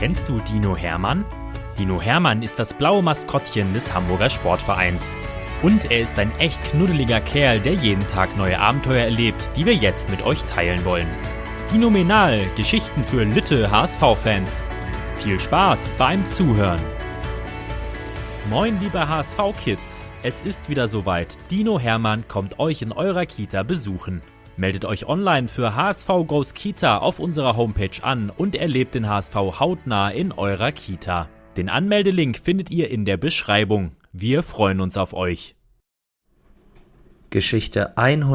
Kennst du Dino Hermann? Dino Hermann ist das blaue Maskottchen des Hamburger Sportvereins. Und er ist ein echt knuddeliger Kerl, der jeden Tag neue Abenteuer erlebt, die wir jetzt mit euch teilen wollen. Dinomenal, Geschichten für Lütte HSV-Fans. Viel Spaß beim Zuhören. Moin liebe HSV-Kids, es ist wieder soweit. Dino Hermann kommt euch in eurer Kita besuchen. Meldet euch online für HSV Goes Kita auf unserer Homepage an und erlebt den HSV hautnah in eurer Kita. Den Anmeldelink findet ihr in der Beschreibung. Wir freuen uns auf euch. Geschichte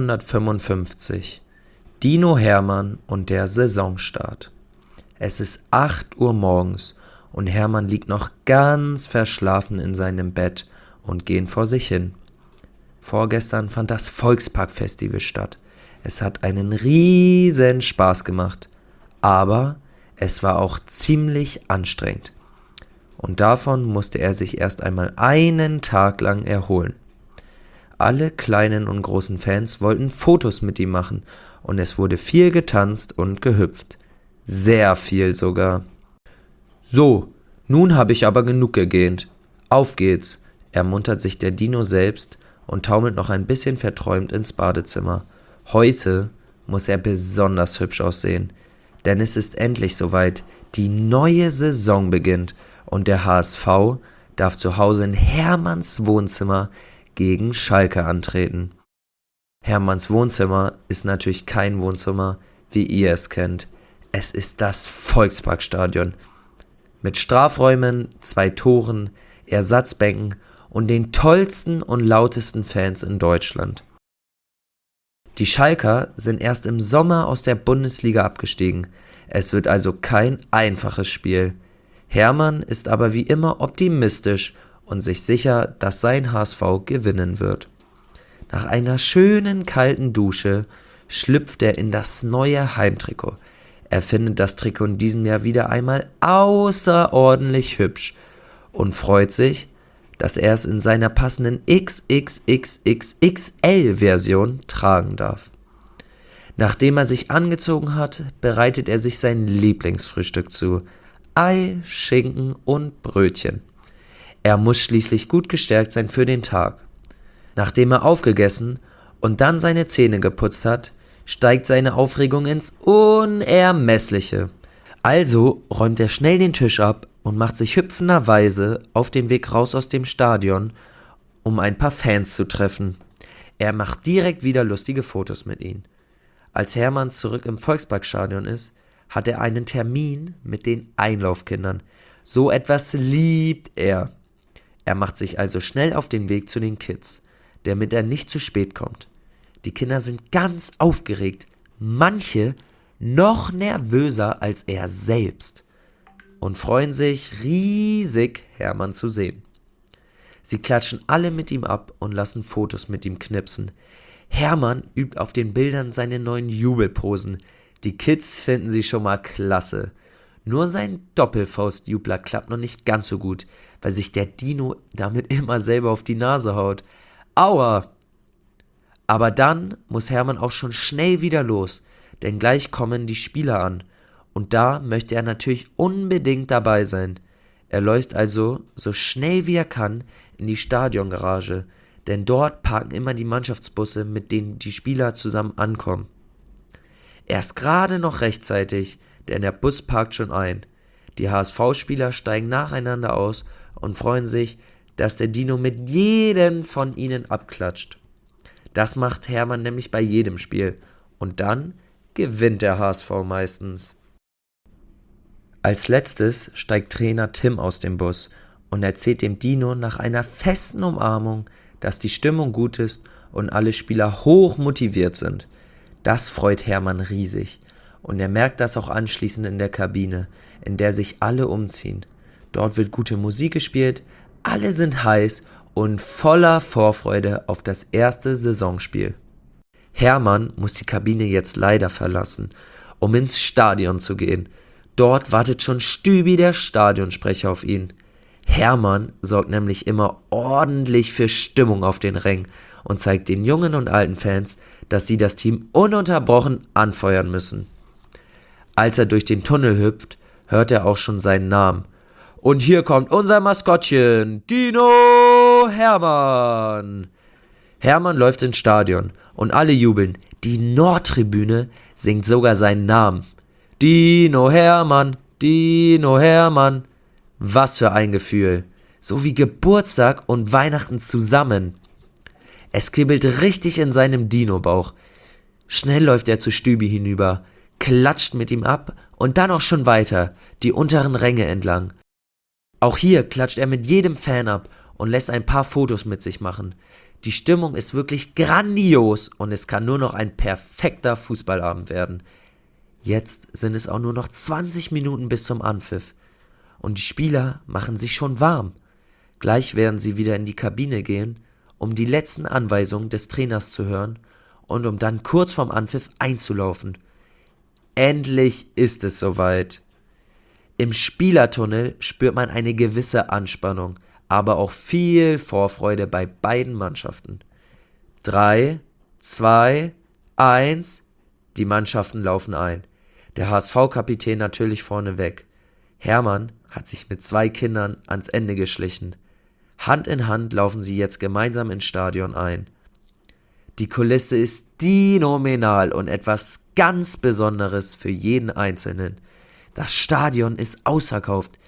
155. Dino Hermann und der Saisonstart. Es ist 8 Uhr morgens und Hermann liegt noch ganz verschlafen in seinem Bett und geht vor sich hin. Vorgestern fand das Volksparkfestival statt. Es hat einen riesen Spaß gemacht, aber es war auch ziemlich anstrengend. Und davon musste er sich erst einmal einen Tag lang erholen. Alle kleinen und großen Fans wollten Fotos mit ihm machen und es wurde viel getanzt und gehüpft. Sehr viel sogar. So, nun habe ich aber genug gegähnt. Auf geht's, ermuntert sich der Dino selbst und taumelt noch ein bisschen verträumt ins Badezimmer. Heute muss er besonders hübsch aussehen, denn es ist endlich soweit, die neue Saison beginnt und der HSV darf zu Hause in Hermanns Wohnzimmer gegen Schalke antreten. Hermanns Wohnzimmer ist natürlich kein Wohnzimmer, wie ihr es kennt. Es ist das Volksparkstadion mit Strafräumen, 2 Toren, Ersatzbänken und den tollsten und lautesten Fans in Deutschland. Die Schalker sind erst im Sommer aus der Bundesliga abgestiegen. Es wird also kein einfaches Spiel. Hermann ist aber wie immer optimistisch und sich sicher, dass sein HSV gewinnen wird. Nach einer schönen kalten Dusche schlüpft er in das neue Heimtrikot. Er findet das Trikot in diesem Jahr wieder einmal außerordentlich hübsch und freut sich, dass er es in seiner passenden XXXXXL-Version tragen darf. Nachdem er sich angezogen hat, bereitet er sich sein Lieblingsfrühstück zu: Ei, Schinken und Brötchen. Er muss schließlich gut gestärkt sein für den Tag. Nachdem er aufgegessen und dann seine Zähne geputzt hat, steigt seine Aufregung ins Unermessliche. Also räumt er schnell den Tisch ab und macht sich hüpfenderweise auf den Weg raus aus dem Stadion, um ein paar Fans zu treffen. Er macht direkt wieder lustige Fotos mit ihnen. Als Hermann zurück im Volksparkstadion ist, hat er einen Termin mit den Einlaufkindern. So etwas liebt er. Er macht sich also schnell auf den Weg zu den Kids, damit er nicht zu spät kommt. Die Kinder sind ganz aufgeregt, manche noch nervöser als er selbst, und freuen sich riesig, Hermann zu sehen. Sie klatschen alle mit ihm ab und lassen Fotos mit ihm knipsen. Hermann übt auf den Bildern seine neuen Jubelposen. Die Kids finden sie schon mal klasse. Nur sein Doppelfaustjubler klappt noch nicht ganz so gut, weil sich der Dino damit immer selber auf die Nase haut. Aua! Aber dann muss Hermann auch schon schnell wieder los, denn gleich kommen die Spieler an. Und da möchte er natürlich unbedingt dabei sein. Er läuft also so schnell wie er kann in die Stadiongarage, denn dort parken immer die Mannschaftsbusse, mit denen die Spieler zusammen ankommen. Er ist gerade noch rechtzeitig, denn der Bus parkt schon ein. Die HSV-Spieler steigen nacheinander aus und freuen sich, dass der Dino mit jedem von ihnen abklatscht. Das macht Hermann nämlich bei jedem Spiel. Und dann gewinnt der HSV meistens. Als letztes steigt Trainer Tim aus dem Bus und erzählt dem Dino nach einer festen Umarmung, dass die Stimmung gut ist und alle Spieler hoch motiviert sind. Das freut Hermann riesig. Und er merkt das auch anschließend in der Kabine, in der sich alle umziehen. Dort wird gute Musik gespielt, alle sind heiß und voller Vorfreude auf das erste Saisonspiel. Hermann muss die Kabine jetzt leider verlassen, um ins Stadion zu gehen. Dort wartet schon Stübi, der Stadionsprecher, auf ihn. Hermann sorgt nämlich immer ordentlich für Stimmung auf den Rängen und zeigt den jungen und alten Fans, dass sie das Team ununterbrochen anfeuern müssen. Als er durch den Tunnel hüpft, hört er auch schon seinen Namen. Und hier kommt unser Maskottchen, Dino Hermann. Hermann läuft ins Stadion und alle jubeln. Die Nordtribüne singt sogar seinen Namen. Dino Hermann, Dino Hermann. Was für ein Gefühl. So wie Geburtstag und Weihnachten zusammen. Es kribbelt richtig in seinem Dino-Bauch. Schnell läuft er zu Stübi hinüber, klatscht mit ihm ab und dann auch schon weiter, die unteren Ränge entlang. Auch hier klatscht er mit jedem Fan ab und lässt ein paar Fotos mit sich machen. Die Stimmung ist wirklich grandios und es kann nur noch ein perfekter Fußballabend werden. Jetzt sind es auch nur noch 20 Minuten bis zum Anpfiff und die Spieler machen sich schon warm. Gleich werden sie wieder in die Kabine gehen, um die letzten Anweisungen des Trainers zu hören und um dann kurz vorm Anpfiff einzulaufen. Endlich ist es soweit. Im Spielertunnel spürt man eine gewisse Anspannung, aber auch viel Vorfreude bei beiden Mannschaften. 3, 2, 1, die Mannschaften laufen ein. Der HSV-Kapitän natürlich vorneweg. Hermann hat sich mit 2 Kindern ans Ende geschlichen. Hand in Hand laufen sie jetzt gemeinsam ins Stadion ein. Die Kulisse ist phänomenal und etwas ganz Besonderes für jeden Einzelnen. Das Stadion ist ausverkauft.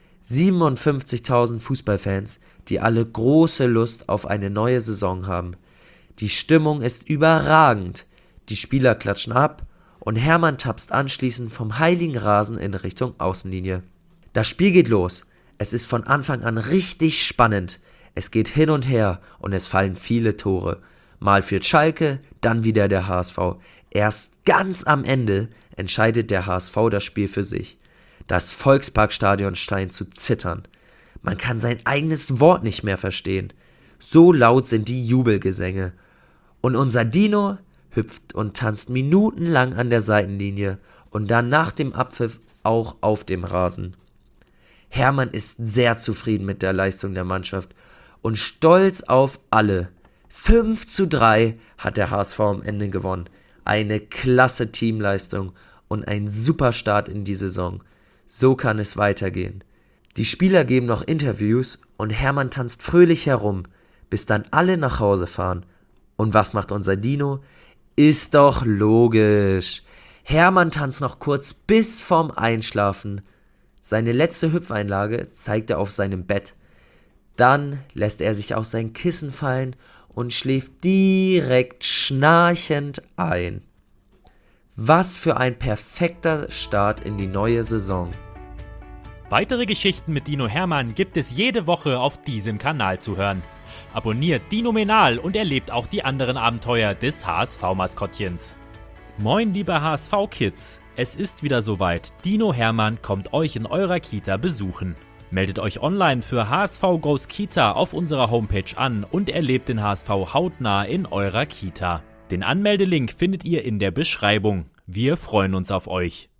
57.000 Fußballfans, die alle große Lust auf eine neue Saison haben. Die Stimmung ist überragend. Die Spieler klatschen ab und Hermann tapst anschließend vom heiligen Rasen in Richtung Außenlinie. Das Spiel geht los. Es ist von Anfang an richtig spannend. Es geht hin und her und es fallen viele Tore. Mal führt Schalke, dann wieder der HSV. Erst ganz am Ende entscheidet der HSV das Spiel für sich. Das Volksparkstadion scheint zu zittern. Man kann sein eigenes Wort nicht mehr verstehen. So laut sind die Jubelgesänge. Und unser Dino hüpft und tanzt minutenlang an der Seitenlinie und dann nach dem Abpfiff auch auf dem Rasen. Hermann ist sehr zufrieden mit der Leistung der Mannschaft und stolz auf alle. 5:3 hat der HSV am Ende gewonnen. Eine klasse Teamleistung und ein super Start in die Saison. So kann es weitergehen. Die Spieler geben noch Interviews und Hermann tanzt fröhlich herum, bis dann alle nach Hause fahren. Und was macht unser Dino? Ist doch logisch. Hermann tanzt noch kurz bis vorm Einschlafen. Seine letzte Hüpfeinlage zeigt er auf seinem Bett. Dann lässt er sich auf sein Kissen fallen und schläft direkt schnarchend ein. Was für ein perfekter Start in die neue Saison. Weitere Geschichten mit Dino Hermann gibt es jede Woche auf diesem Kanal zu hören. Abonniert Dinomenal und erlebt auch die anderen Abenteuer des HSV-Maskottchens. Moin liebe HSV-Kids, es ist wieder soweit. Dino Hermann kommt euch in eurer Kita besuchen. Meldet euch online für HSV Goes Kita auf unserer Homepage an und erlebt den HSV hautnah in eurer Kita. Den Anmeldelink findet ihr in der Beschreibung. Wir freuen uns auf euch.